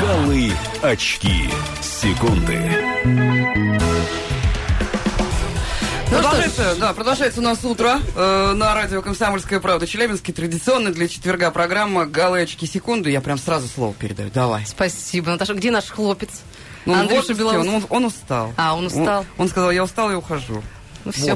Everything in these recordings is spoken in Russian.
Голы очки. Секунды. Продолжается у нас утро на радио «Комсомольская правда» Челябинске. Традиционно для четверга программа «Голы очки. Секунды». Я прям сразу слово передаю. Давай. Спасибо. Наташа, где наш хлопец? Андрюша Белоус. Он устал. Он устал. Он сказал, я устал и ухожу. Ну, все.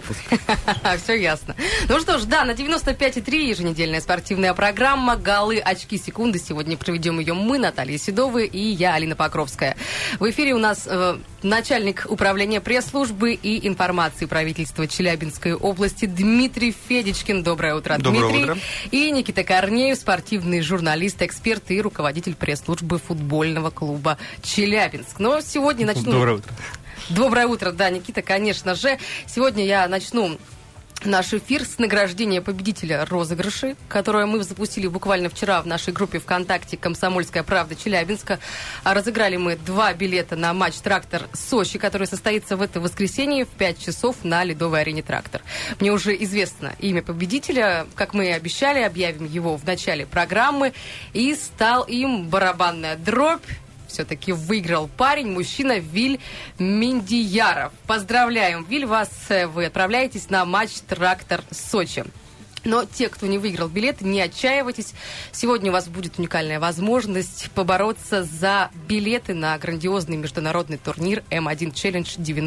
Все ясно. Ну что ж, да, на 95,3 еженедельная спортивная программа «Голы, очки, секунды». Сегодня проведем ее мы, Наталья Седова, и я, Алина Покровская. В эфире у нас начальник управления пресс-службы и информации правительства Челябинской области Дмитрий Федичкин. Доброе утро, Дмитрий. Доброе утро. И Никита Корнеев, спортивный журналист, эксперт и руководитель пресс-службы футбольного клуба «Челябинск». Но сегодня начну... Доброе утро. Доброе утро, да, Никита, конечно же. Сегодня я начну наш эфир с награждения победителя розыгрышей, которое мы запустили буквально вчера в нашей группе ВКонтакте «Комсомольская правда» Челябинска. Разыграли мы 2 билета на матч «Трактор» Сочи, который состоится в это воскресенье в 5 часов на ледовой арене «Трактор». Мне уже известно имя победителя. Как мы и обещали, объявим его в начале программы. И стал им барабанная дробь. Все-таки выиграл парень, мужчина Виль Миндияров. Поздравляем, Виль, вас. Вы отправляетесь на матч «Трактор» Сочи. Но те, кто не выиграл билеты, не отчаивайтесь. Сегодня у вас будет уникальная возможность побороться за билеты на грандиозный международный турнир М1 Челлендж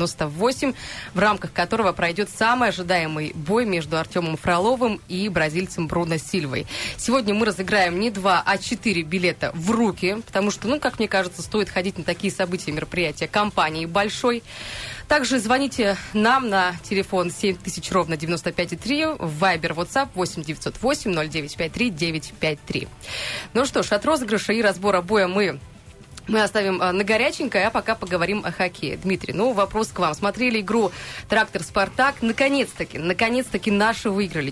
98, в рамках которого пройдет самый ожидаемый бой между Артемом Фроловым и бразильцем Бруно Сильвой. Сегодня мы разыграем не 2, а 4 билета в руки, потому что, как мне кажется, стоит ходить на такие события, мероприятия компании большой. Также звоните нам на телефон 7000 ровно 95,3, в Viber, WhatsApp 8 908 0953 953. Ну что ж, от розыгрыша и разбора боя мы оставим на горяченькое, а пока поговорим о хоккее. Дмитрий, вопрос к вам. Смотрели игру «Трактор-Спартак». Наконец-таки наши выиграли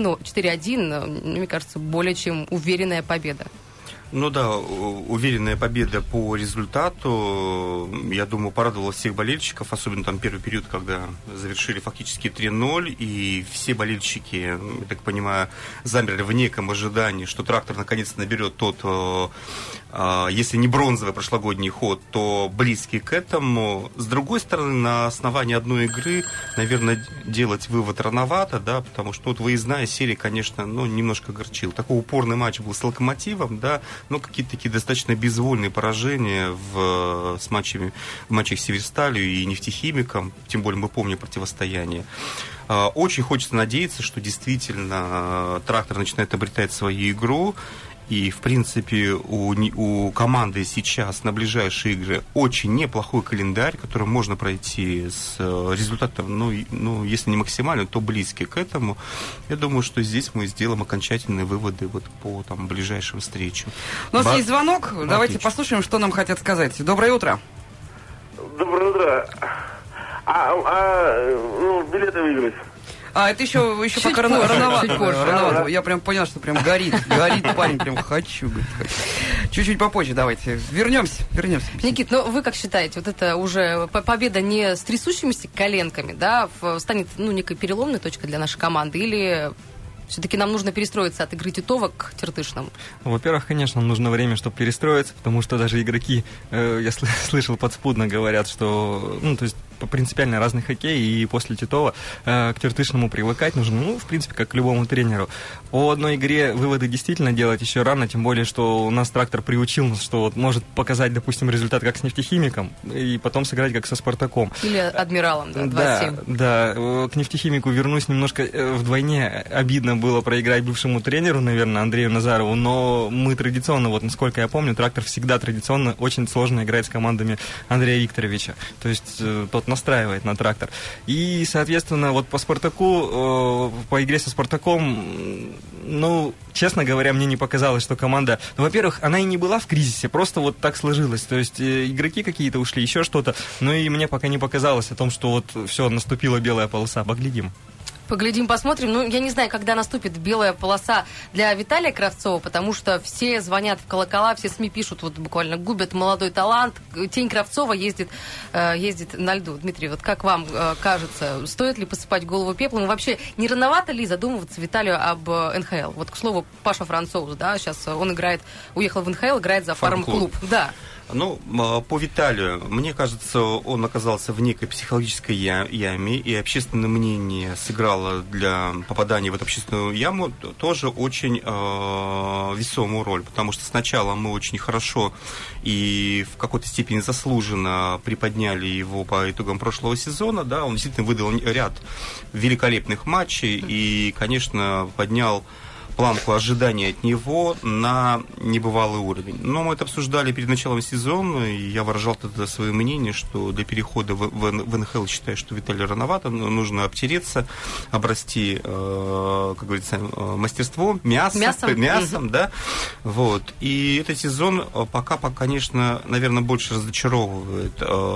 4-1. Мне кажется, более чем уверенная победа. Ну да, уверенная победа по результату, я думаю, порадовала всех болельщиков, особенно там первый период, когда завершили фактически 3-0, и все болельщики, я так понимаю, замерли в неком ожидании, что «Трактор» наконец-то наберет тот, если не бронзовый прошлогодний ход, то близкий к этому. С другой стороны, на основании одной игры, наверное, делать вывод рановато, да, потому что выездная серия, конечно, немножко огорчила. Такой упорный матч был с «Локомотивом», да, но какие-то такие достаточно безвольные поражения в матчах с «Северсталью» и «Нефтехимиком», тем более мы помним противостояние. Очень хочется надеяться, что действительно «Трактор» начинает обретать свою игру. И, в принципе, у команды сейчас на ближайшие игры очень неплохой календарь, который можно пройти с результатом, если не максимально, то близкий к этому. Я думаю, что здесь мы сделаем окончательные выводы по ближайшим встречам. У нас есть звонок. Давайте послушаем, что нам хотят сказать. Доброе утро. Доброе утро. Билеты выиграть. Это еще пока рановато. Я прям понял, что прям горит парень, прям хочу. Чуть-чуть попозже давайте. Вернемся. Никит, вы как считаете, это уже победа не с трясущимися коленками, да, станет некой переломной точкой для нашей команды, или все-таки нам нужно перестроиться от игры Титова к Тертышному? Во-первых, конечно, нужно время, чтобы перестроиться, потому что даже игроки, я слышал, подспудно говорят, что, то есть принципиально разный хоккей, и после Титова к Тертышному привыкать нужно, в принципе, как к любому тренеру. По одной игре выводы действительно делать еще рано, тем более, что у нас «Трактор» приучил нас, что может показать, допустим, результат как с «Нефтехимиком», и потом сыграть как со «Спартаком». Или «Адмиралом», да, 2-7. Да, к «Нефтехимику» вернусь, немножко вдвойне обидно было проиграть бывшему тренеру, наверное, Андрею Назарову, но мы традиционно, насколько я помню, «Трактор» всегда традиционно очень сложно играет с командами Андрея Викторовича, то есть тот настраивает на «Трактор». И, соответственно, по «Спартаку», по игре со «Спартаком», честно говоря, мне не показалось, что команда... во-первых, она и не была в кризисе, просто так сложилось. То есть игроки какие-то ушли, еще что-то. И мне пока не показалось о том, что все, наступила белая полоса. Поглядим. Поглядим, посмотрим. Я не знаю, когда наступит белая полоса для Виталия Кравцова, потому что все звонят в колокола, все СМИ пишут, буквально губят молодой талант. Тень Кравцова ездит на льду. Дмитрий, как вам кажется, стоит ли посыпать голову пеплом? И вообще, не рановато ли задумываться Виталию об НХЛ? К слову, Паша Францоус, да, сейчас он уехал в НХЛ, играет за Фарм-клуб. Да. Ну, по Виталию, мне кажется, он оказался в некой психологической яме, и общественное мнение сыграло для попадания в эту общественную яму тоже очень весомую роль, потому что сначала мы очень хорошо и в какой-то степени заслуженно приподняли его по итогам прошлого сезона, да, он действительно выдал ряд великолепных матчей и, конечно, поднял планку ожидания от него на небывалый уровень. Но мы это обсуждали перед началом сезона, и я выражал тогда свое мнение, что для перехода в НХЛ считаю, что Виталию рановато, нужно обтереться, обрасти, как говорится, мастерством, мясом, да, вот. И этот сезон пока, конечно, наверное, больше разочаровывает.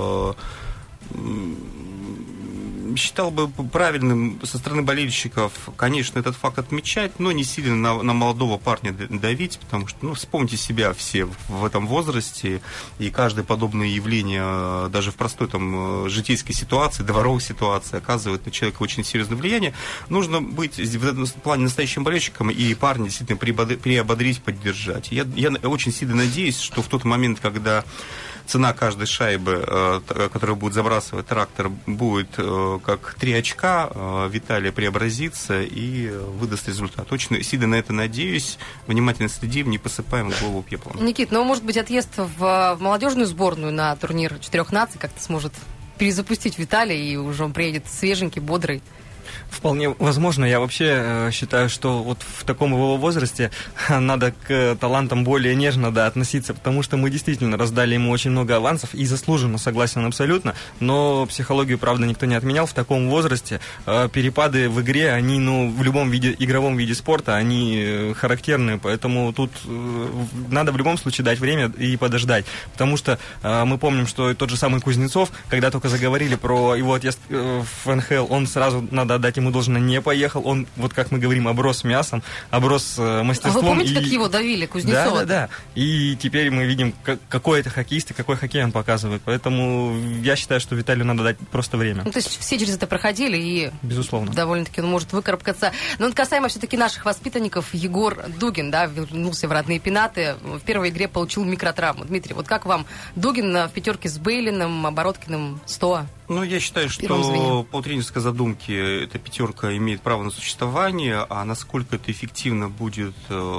Считал бы правильным со стороны болельщиков, конечно, этот факт отмечать, но не сильно на молодого парня давить, потому что, ну, вспомните себя все в этом возрасте, и каждое подобное явление, даже в простой там житейской ситуации, дворовой ситуации, оказывает на человека очень серьезное влияние. Нужно быть в этом плане настоящим болельщиком и парня действительно приободрить, поддержать. Я очень сильно надеюсь, что в тот момент, когда цена каждой шайбы, которую будет забрасывать трактор, будет как 3 очка, Виталий преобразится и выдаст результат. Очень сильно на это надеюсь. Внимательно следим, не посыпаем голову пеплом. Никит, ну, может быть, отъезд в молодежную сборную на турнир 4 наций как-то сможет перезапустить Виталия, и уже он приедет свеженький, бодрый? Вполне возможно. Я вообще считаю, что вот в таком его возрасте надо к талантам более нежно, да, относиться, потому что мы действительно раздали ему очень много авансов, и заслуженно, согласен абсолютно, но психологию, правда, никто не отменял. В таком возрасте перепады в игре, они, ну, в любом игровом виде спорта, они характерны, поэтому тут надо в любом случае дать время и подождать, потому что мы помним, что тот же самый Кузнецов, когда только заговорили про его отъезд в НХЛ, он сразу, надо отдать ему должно, не поехал. Он, вот как мы говорим, оброс мясом, оброс мастерством. А вы помните, как его давили, Кузнецова? Да. И теперь мы видим, какой это хоккеист и какой хоккей он показывает. Поэтому я считаю, что Виталию надо дать просто время. Ну, то есть все через это проходили, и безусловно, довольно-таки он может выкарабкаться. Но вот касаемо все-таки наших воспитанников, Егор Дугин, да, вернулся в родные пенаты. В первой игре получил микротравму. Дмитрий, вот как вам Дугин в пятерке с Бейлиным, Обороткиным, Стоа? Ну, я считаю, что по тренерской задумке эта пятерка имеет право на существование, а насколько это эффективно будет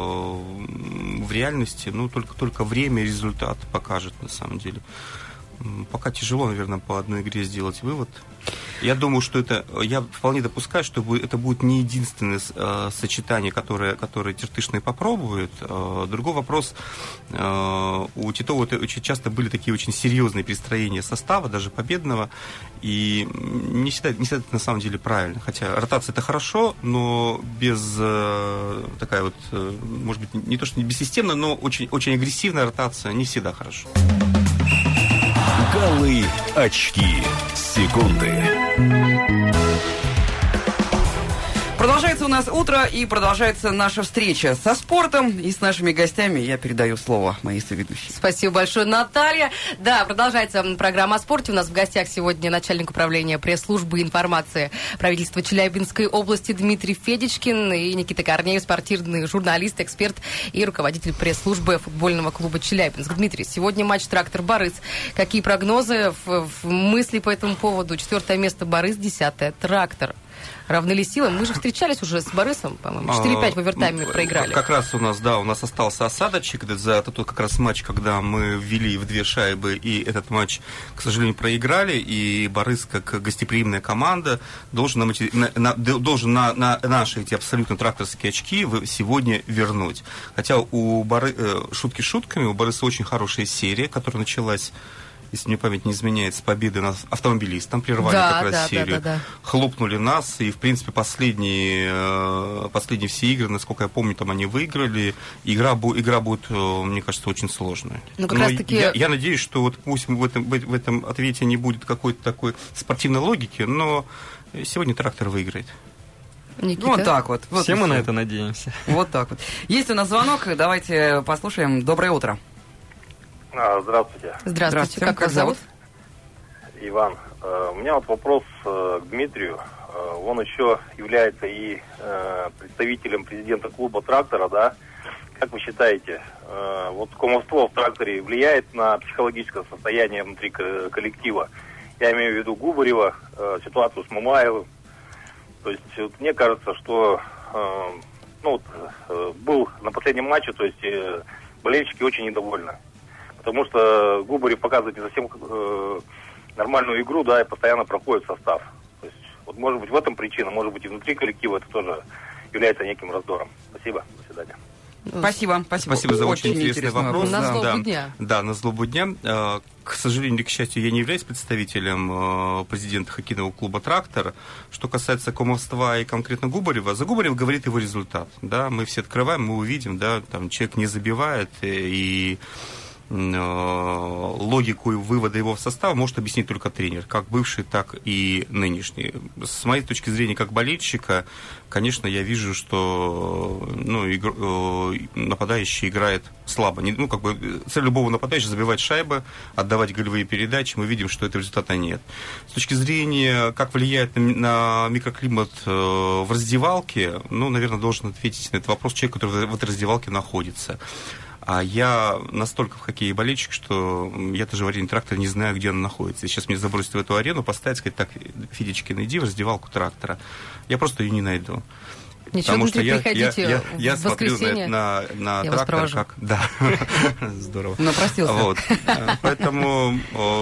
в реальности, ну, только время и результат покажет, на самом деле. Пока тяжело, наверное, по одной игре сделать вывод. Я думаю, что я вполне допускаю, что это будет не единственное сочетание, которое Тертышный попробует. Другой вопрос, у Титова очень часто были такие очень серьезные перестроения состава, даже победного, и не всегда это на самом деле правильно. Хотя ротация это хорошо, но без такая вот, может быть, не то что не бессистемная, но очень, очень агрессивная ротация не всегда хорошо. Голы, очки, секунды. Продолжается у нас утро, и продолжается наша встреча со спортом. И с нашими гостями я передаю слово моей соведущей. Спасибо большое, Наталья. Да, продолжается программа о спорте. У нас в гостях сегодня начальник управления пресс-службы информации правительства Челябинской области Дмитрий Федичкин и Никита Корнеев, спортивный журналист, эксперт и руководитель пресс-службы футбольного клуба Челябинск. Дмитрий, сегодня матч «Трактор-Борис». Какие прогнозы, мысли по этому поводу? 4 место «Борис», 10-е «Трактор». Равны ли силам? Мы же встречались уже с Борисом, по-моему. 4-5 в овертайме проиграли. Как раз у нас остался осадочек за тот как раз матч, когда мы ввели в 2 шайбы, и этот матч, к сожалению, проиграли, и Борис, как гостеприимная команда, должен на наши эти абсолютно тракторские очки сегодня вернуть. Хотя шутки шутками, у Бориса очень хорошая серия, которая началась, если мне память не изменяет, с победы над автомобилистом, прервали серию, хлопнули нас, и, в принципе, последние все игры, насколько я помню, там они выиграли. Игра будет, мне кажется, очень сложная. Но я надеюсь, что вот пусть в этом ответе не будет какой-то такой спортивной логики, но сегодня «Трактор» выиграет. Никита? Вот так вот. Все мы на это надеемся. Вот так вот. Есть у нас звонок, давайте послушаем. Доброе утро. Здравствуйте. Здравствуйте. Как вас зовут? Иван. У меня вот вопрос к Дмитрию. Он еще является и представителем президента клуба «Трактора», да, как вы считаете, вот кумовство в тракторе влияет на психологическое состояние внутри коллектива? Я имею в виду Губарева, ситуацию с Мамаевым. То есть вот, мне кажется, что был на последнем матче, то есть болельщики очень недовольны. Потому что Губарев показывает не совсем нормальную игру, да, и постоянно проходит состав. То есть, вот может быть в этом причина, может быть и внутри коллектива это тоже является неким раздором. Спасибо, до свидания. Спасибо за очень интересный вопрос. На злобу дня. Да, на злобу дня. К сожалению или к счастью, я не являюсь представителем президента хоккейного клуба «Трактор». Что касается кумовства и конкретно Губарева, за Губарева говорит его результат. Да, мы все открываем, мы увидим, да, там человек не забивает, и логику и вывода его в состав может объяснить только тренер, как бывший, так и нынешний. С моей точки зрения, как болельщика, конечно, я вижу, что нападающий играет слабо. Цель любого нападающего забивать шайбы, отдавать голевые передачи. Мы видим, что этого результата нет. С точки зрения, как влияет на микроклимат в раздевалке, наверное, должен ответить на этот вопрос человек, который в этой раздевалке находится. А я настолько в хоккее болельщик, что я даже в арене «Трактора» не знаю, где она находится. Сейчас меня забросят в эту арену, поставить, сказать, так, Федечкин, иди в раздевалку «Трактора». Я просто ее не найду. Ничего, потому что я смотрю на «Трактор» как... Да, здорово. Напростился. Вот. Поэтому...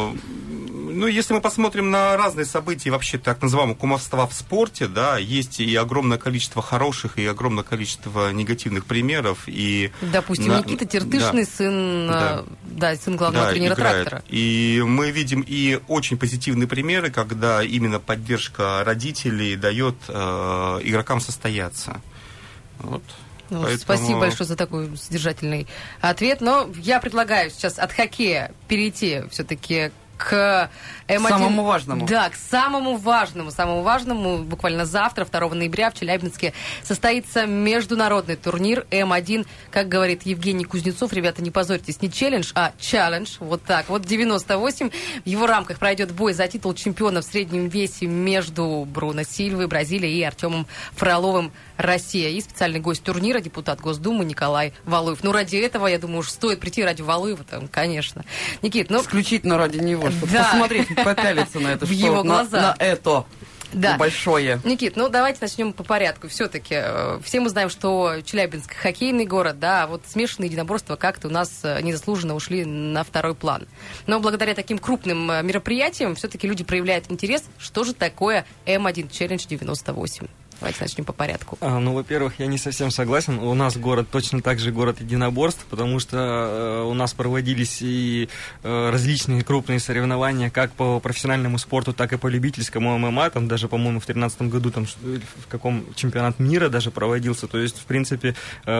если мы посмотрим на разные события вообще так называемого кумовства в спорте, да, есть и огромное количество хороших, и огромное количество негативных примеров. И допустим, Никита Тертышный, сын главного тренера играет. «Трактора». И мы видим и очень позитивные примеры, когда именно поддержка родителей дает игрокам состояться. Вот. Спасибо большое за такой содержательный ответ. Но я предлагаю сейчас от хоккея перейти все-таки к М1. Самому важному. Да, к самому важному. Буквально завтра, 2 ноября, в Челябинске состоится международный турнир М1. Как говорит Евгений Кузнецов, ребята, не позорьтесь, не челлендж, а челлендж. Вот так вот, 98. В его рамках пройдет бой за титул чемпиона в среднем весе между Бруно Сильвой, Бразилией, и Артемом Фроловым, Россия. И специальный гость турнира, депутат Госдумы Николай Валуев. Ради этого, я думаю, уж стоит прийти ради Валуева, там, конечно. Никит, исключительно ради него, чтобы посмотреть, попялиться на это, в его глаза. На это. Да. Большое. Никит, давайте начнем по порядку. Все-таки все мы знаем, что Челябинск хоккейный город, да, а вот смешанные единоборства как-то у нас незаслуженно ушли на второй план. Но благодаря таким крупным мероприятиям все-таки люди проявляют интерес, что же такое М1 Challenge 98. Давайте начнем по порядку. Во-первых, я не совсем согласен. У нас город точно так же город единоборств, потому что у нас проводились и различные крупные соревнования как по профессиональному спорту, так и по любительскому ММА. Там даже, по-моему, в 2013 году там в каком чемпионат мира даже проводился. То есть, в принципе,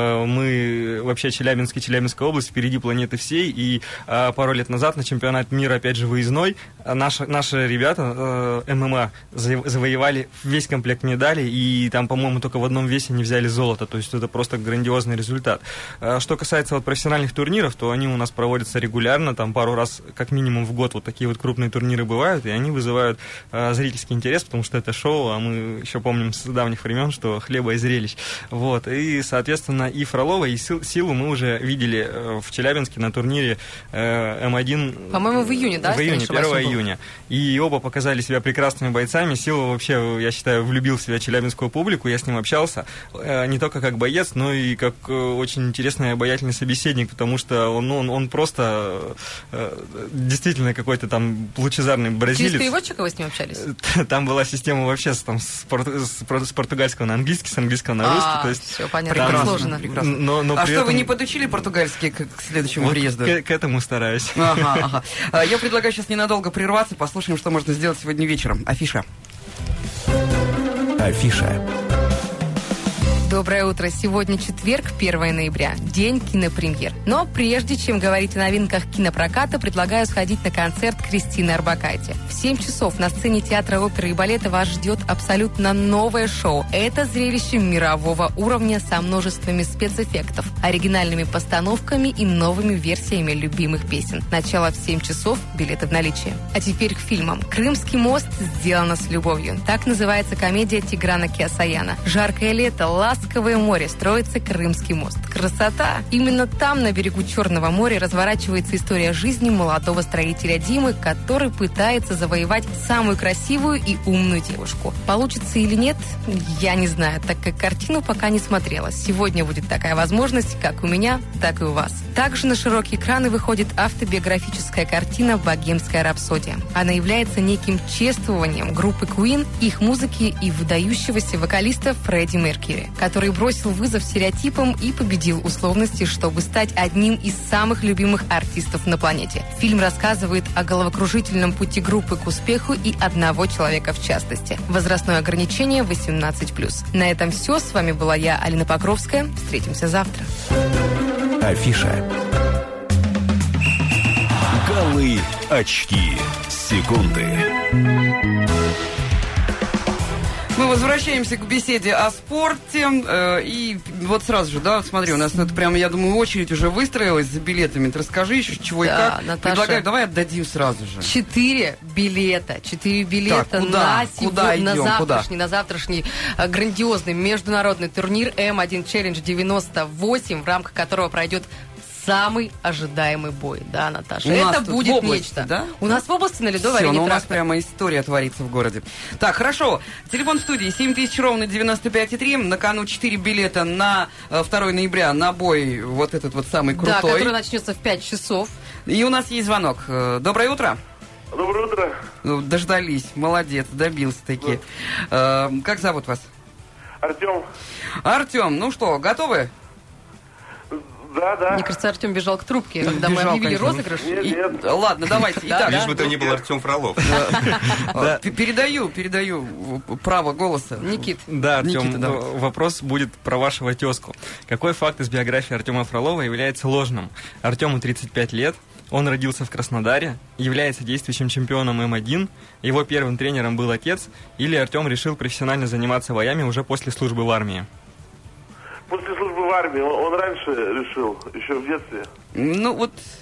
мы вообще Челябинская область впереди планеты всей. И пару лет назад на чемпионат мира, опять же, выездной, наши ребята ММА завоевали весь комплект медалей, и там, по-моему, только в одном весе не взяли золото, то есть это просто грандиозный результат. Что касается профессиональных турниров, то они у нас проводятся регулярно, там пару раз как минимум в год вот такие вот крупные турниры бывают, и они вызывают зрительский интерес, потому что это шоу, а мы еще помним с давних времен, что хлеба и зрелищ. Вот. И, соответственно, и Фролова, и Силу мы уже видели в Челябинске на турнире М1. По-моему, в июне, да? В июне, 1 июня. И оба показали себя прекрасными бойцами. Сила вообще, я считаю, влюбил в себя челябинскую публику, я с ним общался не только как боец, но и как очень интересный обаятельный собеседник, потому что он просто действительно какой-то там лучезарный бразилец. Через переводчика вы с ним общались? Там была система вообще с португальского на английский, с английского на русский. То есть, все понятно, сложно. Но что, вы не подучили португальский к следующему приезду? К этому стараюсь. Ага. Я предлагаю сейчас ненадолго прерваться, послушаем, что можно сделать сегодня вечером. Афиша. Афиша. Доброе утро. Сегодня четверг, 1 ноября, день кинопремьер. Но прежде чем говорить о новинках кинопроката, предлагаю сходить на концерт Кристины Орбакайте. В 7 часов на сцене театра оперы и балета вас ждет абсолютно новое шоу. Это зрелище мирового уровня со множествами спецэффектов, оригинальными постановками и новыми версиями любимых песен. Начало в 7 часов, билеты в наличии. А теперь к фильмам. «Крымский мост» сделано с любовью. Так называется комедия Тиграна Кеосаяна. Жаркое лето, ласковое Азовское море строится Крымский мост. Красота! Именно там, на берегу Черного моря, разворачивается история жизни молодого строителя Димы, который пытается завоевать самую красивую и умную девушку. Получится или нет, я не знаю, так как картину пока не смотрела. Сегодня будет такая возможность как у меня, так и у вас. Также на широкие экраны выходит автобиографическая картина «Богемская рапсодия». Она является неким чествованием группы Queen, их музыки и выдающегося вокалиста Фредди Меркьюри, который бросил вызов стереотипам и победил условности, чтобы стать одним из самых любимых артистов на планете. Фильм рассказывает о головокружительном пути группы к успеху и одного человека в частности. Возрастное ограничение 18+. На этом все. С вами была я, Алина Покровская. Встретимся завтра. Афиша. Голы, очки, секунды. Мы возвращаемся к беседе о спорте. И вот сразу же, да, смотри, у нас тут прям, я думаю, очередь уже выстроилась за билетами. Ты расскажи еще, чего и как. Наташа, предлагаю, давай отдадим сразу же. 4 билета. 4 билета Так, куда? Куда идем? На завтрашний грандиозный международный турнир М1 Челлендж 98, в рамках которого пройдет самый ожидаемый бой, да, Наташа? Это будет области, нечто. Да? У нас в области на ледовой арене у нас «Трактор». прямо история творится в городе. Так, хорошо. Телефон студии 7000 ровно 95,3. На кону 4 билета на 2 ноября на бой вот этот вот самый крутой. Да, который начнется в 5 часов. И у нас есть звонок. Доброе утро. Доброе утро. Дождались. Молодец, добился-таки. Как зовут вас? Артем. Артем, ну что, готовы? Да. Мне кажется, Артем бежал к трубке, когда мы Бежал, объявили конечно. розыгрыш. Нет. Ладно, давайте. Итак, Лишь бы это не был Артем Фролов. передаю право голоса. Никит. Да, Артем, Никита, да. вопрос будет про вашего тезку. Какой факт из биографии Артема Фролова является ложным? Артему 35 лет, он родился в Краснодаре, является действующим чемпионом М1, его первым тренером был отец, или Артем решил профессионально заниматься боями уже после службы в армии? После службы в армии он раньше решил, еще в детстве. Ну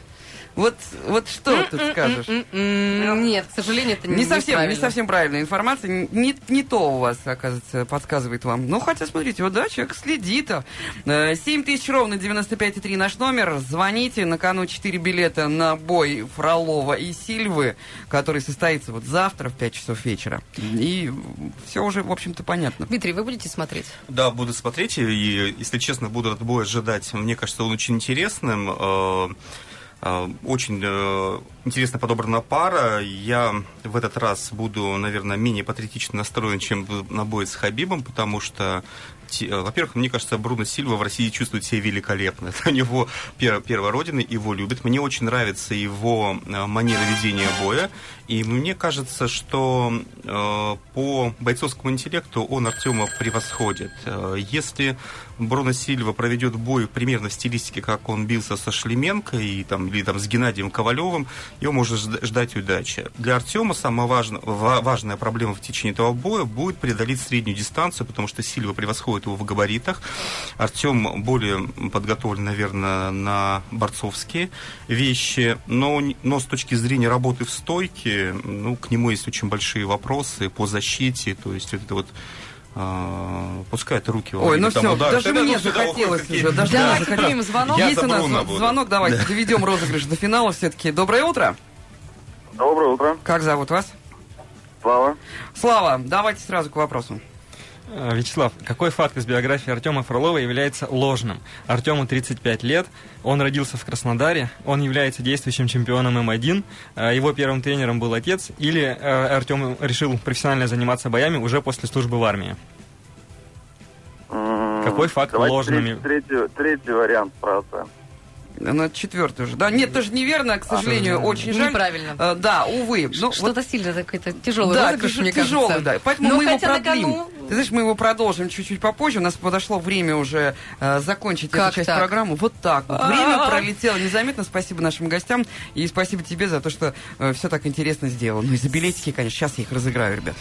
вот что тут скажешь? Нет, к сожалению, это Не совсем правильная информация. Не то у вас, оказывается, подсказывает вам. Ну, хотя, смотрите, вот да, человек следит. 7000 ровно 95,3 наш номер. Звоните. На кону 4 билета на бой Фролова и Сильвы, который состоится вот завтра в 5 часов вечера. И все уже, в общем-то, понятно. Дмитрий, вы будете смотреть? Да, буду смотреть, и, если честно, буду этот бой ожидать. Мне кажется, он очень интересным. Очень интересно подобрана пара. Я в этот раз буду, наверное, менее патриотично настроен, чем на бой с Хабибом, потому что, во-первых, мне кажется, Бруно Сильва в России чувствует себя великолепно. Это у него первая родина, его любят. Мне очень нравится его манера ведения боя. И мне кажется, что по бойцовскому интеллекту он Артема превосходит. Если Бруно Сильва проведет бой примерно в стилистике, как он бился со Шлеменко или с Геннадием Ковалевым, его можно ждать удачи. Для Артема самая важная проблема в течение этого боя будет преодолеть среднюю дистанцию, потому что Сильва превосходит его в габаритах. Артем более подготовлен, наверное, на борцовские вещи, но с точки зрения работы в стойке, к нему есть очень большие вопросы по защите, то есть вот это вот пускай это руки во время все, удара. даже мне захотелось уже. Давайте примем звонок. Есть у нас звонок, давайте доведем розыгрыш до финала все-таки. Доброе утро. Доброе утро. Как зовут вас? Слава. Слава, давайте сразу к вопросу. Вячеслав, какой факт из биографии Артема Фролова является ложным? Артему 35 лет, он родился в Краснодаре, он является действующим чемпионом М1, его первым тренером был отец, или Артем решил профессионально заниматься боями уже после службы в армии? Какой факт ложным? Третий вариант, правда. Ну, четвертый уже. Да, нет, тоже неверно, к сожалению, очень жаль. Неправильно. Да, увы. Что-то сильно какой-то тяжелый да, розыгрыш, мне тяжелый, кажется. да. Поэтому мы его продлим. Кону... Ты знаешь, мы его продолжим чуть-чуть попозже. У нас подошло время уже закончить эту часть программы. Вот так вот. Время пролетело незаметно. Спасибо нашим гостям. И спасибо тебе за то, что все так интересно сделал. Ну и за билетики, конечно. Сейчас я их разыграю, ребят.